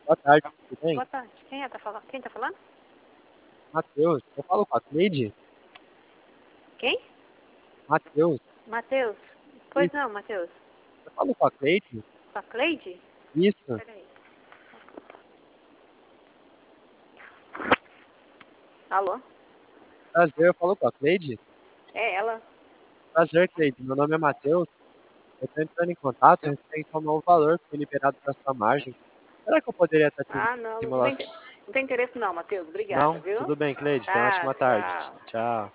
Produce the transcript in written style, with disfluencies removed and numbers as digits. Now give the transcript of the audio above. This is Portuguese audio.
Boa tarde, tudo bem? Boa tarde. Quem tá falando? Matheus, eu falo com a Cleide? Quem? Matheus, Matheus. Pois isso, não, Matheus. eu falo com a Cleide? Com a Cleide? Isso, Peraí. Alô? prazer, eu falo com a Cleide? É ela? Prazer, Cleide, meu nome é Matheus, eu estou entrando em contato referente ao novo valor que foi liberado para sua margem. Será que eu poderia estar te Ah, não. Não estimulando? tem, não tem interesse não, Matheus. Obrigada, Não? viu? Tudo bem, Cleide, tenha uma Tá, ótima tarde. tchau. Tchau.